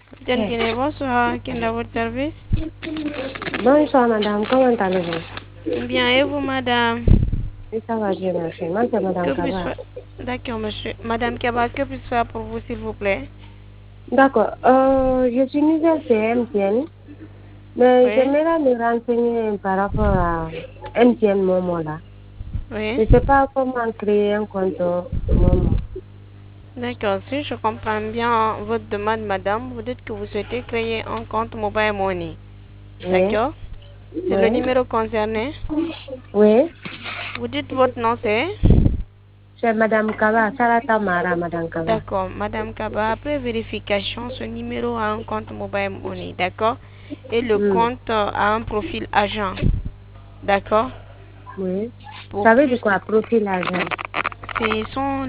Tiens, bonsoir, quel est votre service? Bonsoir madame, comment allez-vous? Bien, et vous, madame? Oui, ça va bien, merci. Moi, c'est madame Que puis-je Kaba. faire? D'accord, monsieur. Madame Kaba, que puis-je faire pour vous, s'il vous plaît? D'accord, je suis nouvelle chez MTN, mais Oui, j'aimerais me renseigner par rapport à MTN Momo là. oui. Je ne sais pas comment créer un compte Momo. D'accord, si je comprends bien votre demande, madame, vous dites que vous souhaitez créer un compte Mobile Money. Oui, D'accord? C'est le oui, numéro concerné. oui. Vous dites votre nom, c'est? C'est madame Kaba, Sarata Mara, madame Kaba. D'accord, madame Kaba, après vérification, ce numéro a un compte Mobile Money. D'accord? Et le Hmm, compte a un profil agent. D'accord? oui. Pour Ça veut plus dire quoi, profil agent? ce sont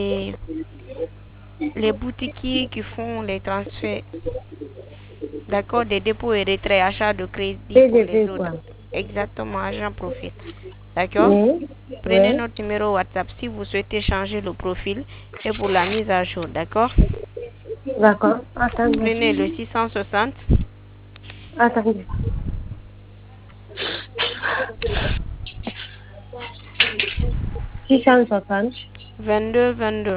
les boutiquiers qui font les transferts, d'accord, des dépôts et retraits, achats de crédit pour les PDV autres. quoi? Exactement, agent profil. D'accord? Oui, Prenez oui. notre numéro WhatsApp si vous souhaitez changer le profil et pour la mise à jour. D'accord? D'accord, attendez. Prenez le 660 Attendez. 660, 22 22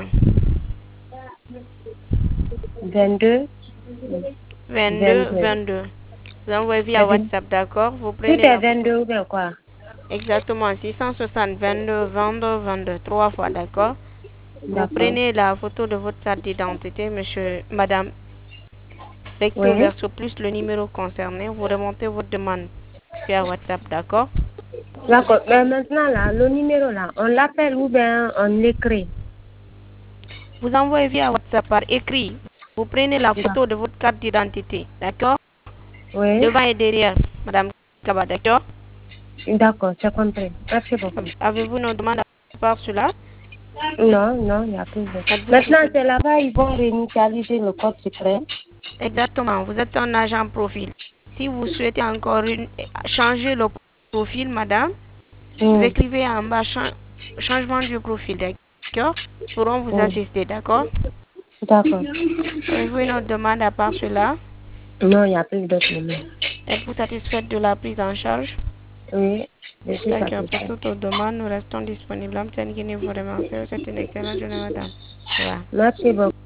22, 22 22. 22. Vous envoyez via C'est dit- WhatsApp, d'accord? Vous Tout prenez est la photo. 22 ou bien quoi? Exactement, 660 22 22 22, trois fois, d'accord? Vous D'accord. prenez la photo de votre carte d'identité, monsieur, madame, recto Oui. verso plus le numéro concerné. Vous remontez votre demande via WhatsApp, d'accord? D'accord. Mais maintenant, là, le numéro, là, on l'appelle ou bien on l'écrit? Vous envoyez via WhatsApp par écrit. Vous prenez la D'ac- photo de votre carte d'identité, d'accord? Oui. Devant et derrière, madame Kaba, d'accord? D'accord, j'ai compris. Merci beaucoup. Avez-vous une demande à part cela? Non, non, il n'y a plus de... Êtes-vous Maintenant, satisfait? c'est là-bas, ils vont réinitialiser le code secret. Exactement, vous êtes un agent profil. Si vous souhaitez encore changer le profil, madame, vous Hmm, écrivez en bas changement du profil, d'accord? Ils pourront vous hmm. assister, d'accord? D'accord. Avez-vous une autre demande à part cela? Non, il n'y a plus d'autres numéros. Êtes-vous satisfaite de la prise en charge? Oui, je suis D'accord, pour satisfait. toute autre demande, nous restons disponibles. Vous remercie. C'est une excellente journée, madame. Au revoir. Merci beaucoup.